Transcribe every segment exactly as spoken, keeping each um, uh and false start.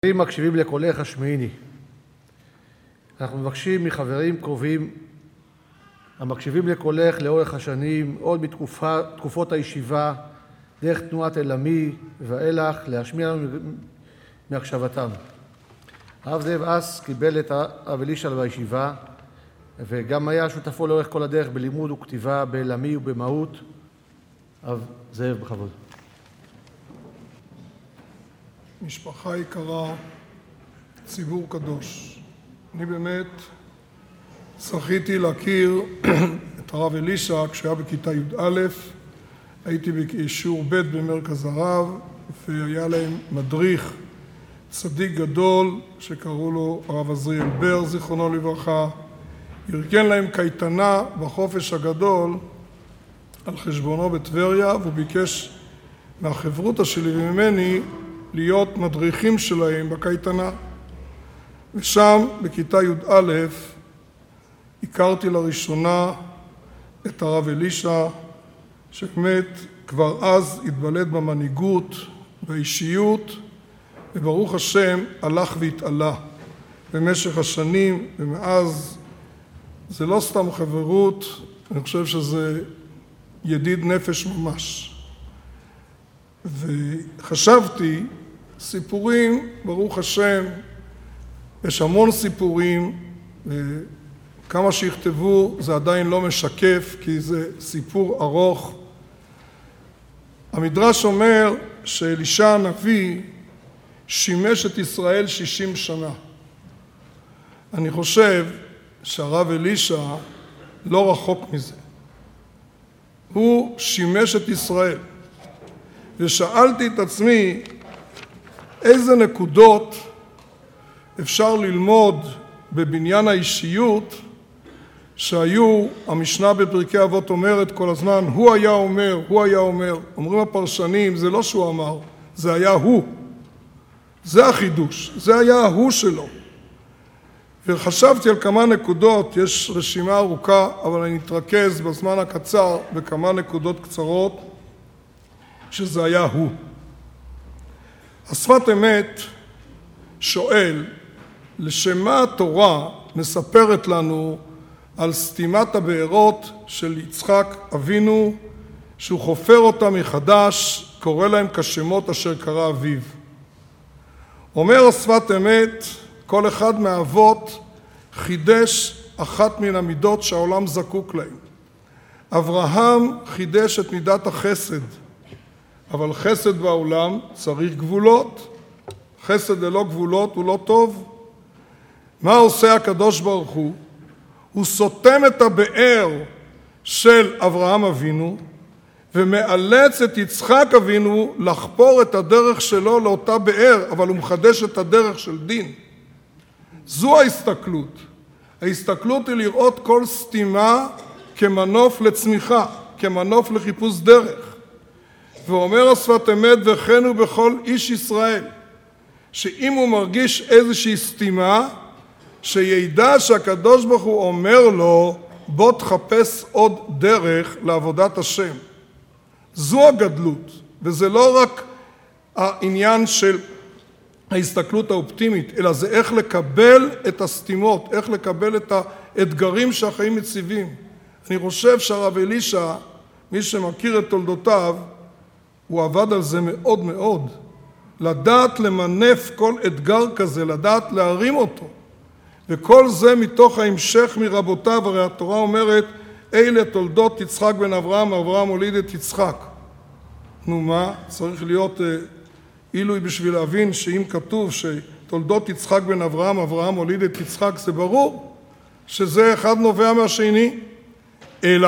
חברים מקשיבים לקולך השמיעיני. אנחנו מבקשים מחברים קרובים המקשיבים לקולך לאורך השנים, עוד בתקופות הישיבה, דרך תנועת אלמי ואילך, להשמיע לנו מהקשבתם. הרב זאב אס קיבל את הרב אלישע בישיבה, וגם היה שותפו לאורך כל הדרך בלימוד וכתיבה, באלמי ובמהות. הרב זאב, בכבוד. משפחה יקרה, ציבור קדוש. אני באמת זכיתי להכיר את הרב אלישע כשהיה בכיתה י"א, הייתי בשיעור ב' במרכז הרב, והיה להם מדריך צדיק גדול שקראו לו הרב עזריאל בר, זיכרונו לברכה. ארגן להם קייטנה בחופש הגדול על חשבונו בטבריה, והוא ביקש מהחברותא שלי וממני להיות מדריכים שלהם בקייטנה. ושם בכיתה י"א הכרתי לראשונה את הרב אלישע, שבאמת כבר אז התבלט במנהיגות, באישיות, וברוך השם הלך והתעלה במשך השנים, ומאז זה לא סתם חברות, אני חושב שזה ידיד נפש ממש. וחשבתי, סיפורים, ברוך השם, יש המון סיפורים, וכמה שיכתבו זה עדיין לא משקף, כי זה סיפור ארוך. המדרש אומר שאלישע הנביא שימש את ישראל שישים שנה. אני חושב שהרב אלישע לא רחוק מזה. הוא שימש את ישראל. ושאלתי את עצמי איזה נקודות אפשר ללמוד בבניין האישיות שהיו, המשנה בפרקי אבות אומרת כל הזמן, הוא היה אומר, הוא היה אומר. אומרים הפרשנים, זה לא שהוא אמר, זה היה הוא. זה החידוש, זה היה ההוא שלו. וחשבתי על כמה נקודות, יש רשימה ארוכה, אבל אני אתרכז בזמן הקצר בכמה נקודות קצרות, שזה היה הוא. השפת אמת שואל, לשם מה התורה מספרת לנו על סתימת הבארות של יצחק אבינו, שהוא חופר אותה מחדש, קורא להם כשמות אשר קרא אביו. אומר השפת אמת, כל אחד מהאבות חידש אחת מן המידות שהעולם זקוק להם. אברהם חידש את מידת החסד, אבל חסד בעולם צריך גבולות. חסד ללא גבולות הוא לא טוב. מה עושה הקדוש ברוך הוא? הוא סותם את הבאר של אברהם אבינו, ומאלץ את יצחק אבינו לחפור את הדרך שלו לאותה באר, אבל הוא מחדש את הדרך של דין. זו ההסתכלות. ההסתכלות היא לראות כל סתימה כמנוף לצמיחה, כמנוף לחיפוש דרך. ואומר השפת אמת, וכן הוא בכל איש ישראל, שאם הוא מרגיש איזושהי סתימה, שידע שהקדוש ברוך הוא אומר לו, בוא תחפש עוד דרך לעבודת השם. זו הגדלות, וזה לא רק העניין של ההסתכלות האופטימית, אלא זה איך לקבל את הסתימות, איך לקבל את האתגרים שהחיים מציבים. אני חושב שהרב אלישע, מי שמכיר את תולדותיו, הוא עבד על זה מאוד מאוד. לדעת למנף כל אתגר כזה, לדעת להרים אותו. וכל זה מתוך ההמשך מרבותיו, הרי התורה אומרת, אלה תולדות יצחק בן אברהם, אברהם הוליד את יצחק. נו מה? צריך להיות אילוי בשביל להבין שאם כתוב שתולדות יצחק בן אברהם, אברהם הוליד את יצחק, זה ברור שזה אחד נובע מהשני. אלא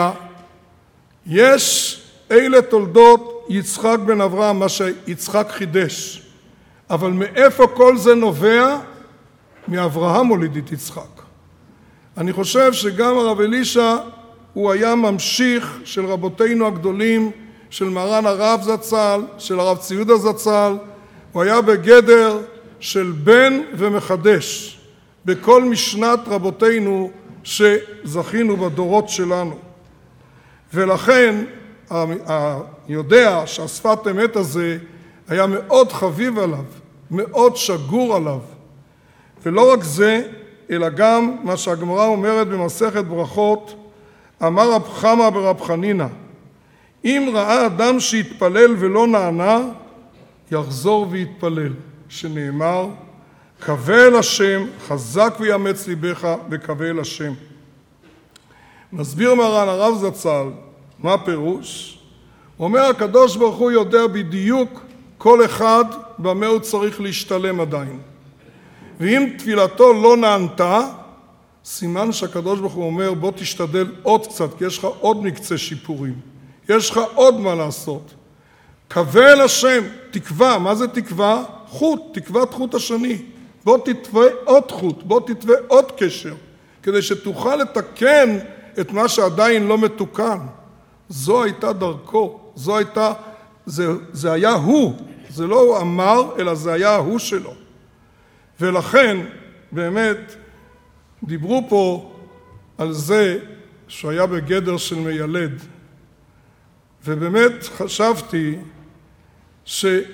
יש אלה תולדות יצחק בן אברהם, מה שיצחק חידש. אבל מאיפה כל זה נובע? מאברהם הוליד את יצחק. אני חושב שגם הרב אלישע הוא היה ממשיך של רבותינו הגדולים, של מרן הרב זצ"ל, של הרב ציודה זצ"ל. הוא היה בגדר של בן ומחדש בכל משנת רבותינו שזכינו בדורות שלנו. ולכן יודע שהשפת אמת הזה היה מאוד חביב עליו, מאוד שגור עליו. ולא רק זה, אלא גם מה שהגמרא אומרת במסכת ברכות, אמר רב חמא ברב חנינא, אם ראה אדם שהתפלל ולא נענה, יחזור ויתפלל, שנאמר, קווה אל השם, חזק ויאמץ ליבך וקווה אל השם. מסביר מרן הרב זצ"ל, מה פירוש? הוא אומר, הקדוש ברוך הוא יודע בדיוק כל אחד במה הוא צריך להשתלם עדיין. ואם תפילתו לא נענתה, סימן שהקדוש ברוך הוא אומר, בוא תשתדל עוד קצת, כי יש לך עוד מקצה שיפורים. יש לך עוד מה לעשות. קווה אל השם, תקווה, מה זה תקווה? חוט, תקוות חוט השני. בוא תתווה עוד חוט, בוא תתווה עוד קשר, כדי שתוכל לתקן את מה שעדיין לא מתוקן. זו הייתה דרכו, זו הייתה, זה, זה היה הוא, זה לא הוא אמר, אלא זה היה הוא שלו. ולכן, באמת, דיברו פה על זה שהיה בגדר של מיילד. ובאמת חשבתי שזה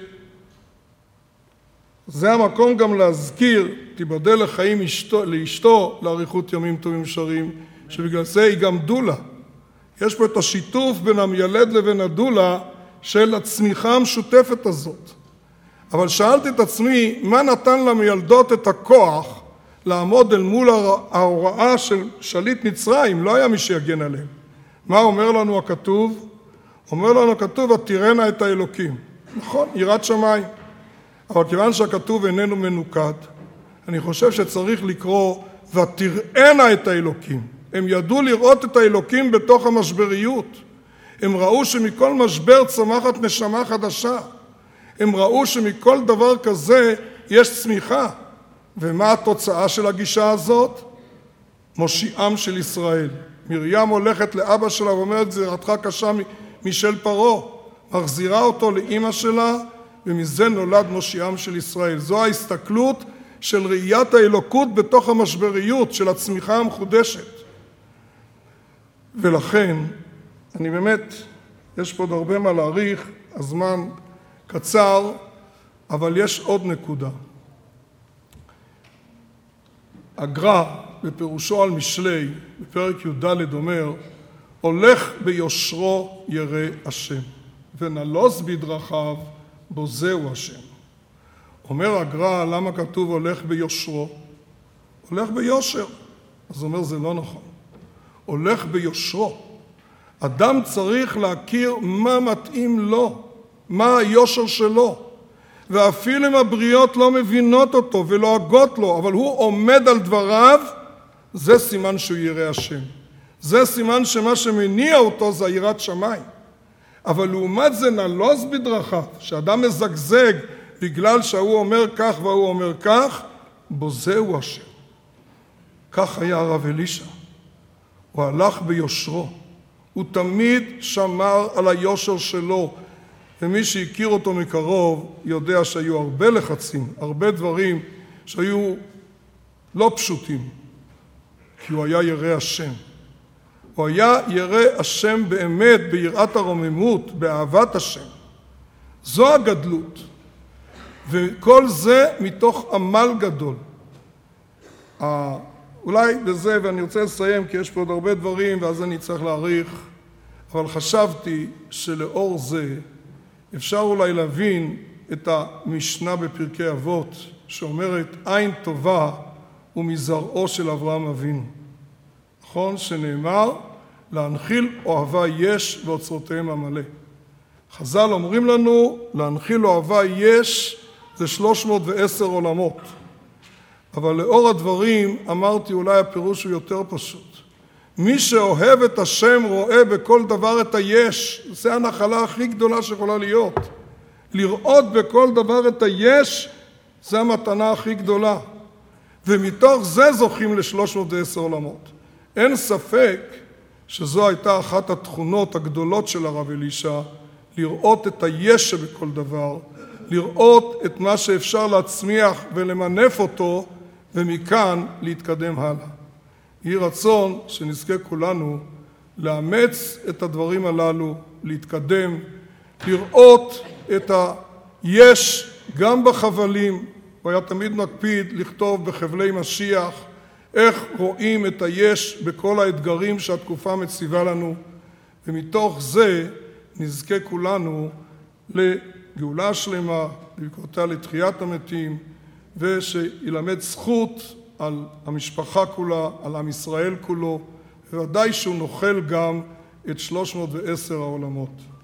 המקום גם להזכיר, תיבדל לחיים אשתו, לאשתו, לאריכות ימים טובים שרים, שבגלל זה היא גם דולה. יש פה את השיתוף בין המיילד לבין הדולה של הצמיחה המשותפת הזאת. אבל שאלתי את עצמי, מה נתן למיילדות את הכוח לעמוד אל מול ההוראה של שליט מצרים? לא היה מי שיגן עליהם. מה אומר לנו הכתוב? אומר לנו הכתוב, ותראינה את האלוקים. נכון, יראת שמיים. אבל כיוון שהכתוב איננו מנוקד, אני חושב שצריך לקרוא, ותראינה את האלוקים. הם ידעו לראות את האלוקים בתוך המשבריות. הם ראו שמכל משבר צומחת נשמה חדשה. הם ראו שמכל דבר כזה יש צמיחה. ומה התוצאה של הגישה הזאת? מושיעם של ישראל. מרים הולכת לאבא שלה ואומרת, גזירתך קשה משל פרעה. מחזירה אותו לאמא שלה, ומזה נולד מושיעם של ישראל. זו ההסתכלות של ראיית האלוקות בתוך המשבריות של הצמיחה המחודשת. ולכן, אני באמת, יש פה עוד הרבה מה להאריך, הזמן קצר, אבל יש עוד נקודה. הגר"א, בפירושו על משלי, בפרק י"ד אומר, הולך ביושרו ירא השם, ונלוז בדרכיו בוזהו השם. אומר הגר"א, למה כתוב הולך ביושרו? הולך ביושר. אז הוא אומר, זה לא נכון. הולך ביושרו. אדם צריך להכיר מה מתאים לו, מה היושר שלו. ואפילו אם הבריות לא מבינות אותו ולועגות לו, אבל הוא עומד על דבריו, זה סימן שהוא ירא השם. זה סימן שמה שמניע אותו זה יראת שמיים. אבל לעומת זה נלוז בדרכיו, שאדם מזגזג בגלל שהוא אומר כך והוא אומר כך, בוזהו השם. כך היה הרב אלישע. הוא הלך ביושרו. הוא תמיד שמר על היושר שלו. ומי שהכיר אותו מקרוב יודע שהיו הרבה לחצים, הרבה דברים שהיו לא פשוטים. כי הוא היה ירא השם. הוא היה ירא השם באמת, ביראת הרוממות, באהבת השם. זו הגדלות. וכל זה מתוך עמל גדול. אולי בזה, ואני רוצה לסיים, כי יש פה עוד הרבה דברים, ואז אני צריך להאריך, אבל חשבתי שלאור זה אפשר אולי להבין את המשנה בפרקי אבות, שאומרת, עין טובה ומזרעו של אברהם אבינו. נכון? שנאמר, להנחיל אוהבה יש ואוצרותיהם המלא. חז"ל אומרים לנו, להנחיל אוהבה יש זה שלוש מאות ועשר עולמות. אבל לאור הדברים אמרתי אולי הפירוש הוא יותר פשוט. מי שאוהב את השם רואה בכל דבר את היש. זה הנחלה הכי גדולה שיכולה להיות. לראות בכל דבר את היש זה המתנה הכי גדולה. ומתוך זה זוכים ל-שלוש מאות ועשר עולמות. אין ספק שזו הייתה אחת התכונות הגדולות של הרב אלישע, לראות את היש שבכל דבר, לראות את מה שאפשר להצמיח ולמנף אותו, ומכאן להתקדם הלאה. יהי רצון שנזכה כולנו לאמץ את הדברים הללו, להתקדם, לראות את היש גם בחבלים, הוא היה תמיד מקפיד לכתוב בחבלי משיח איך רואים את היש בכל האתגרים שהתקופה מציבה לנו, ומתוך זה נזכה כולנו לגאולה שלמה, לברכותיה לתחיית המתים, ושילמד זכות על המשפחה כולה, על עם ישראל כולו, וודאי שהוא נוכל גם את שלוש מאות ועשר העולמות.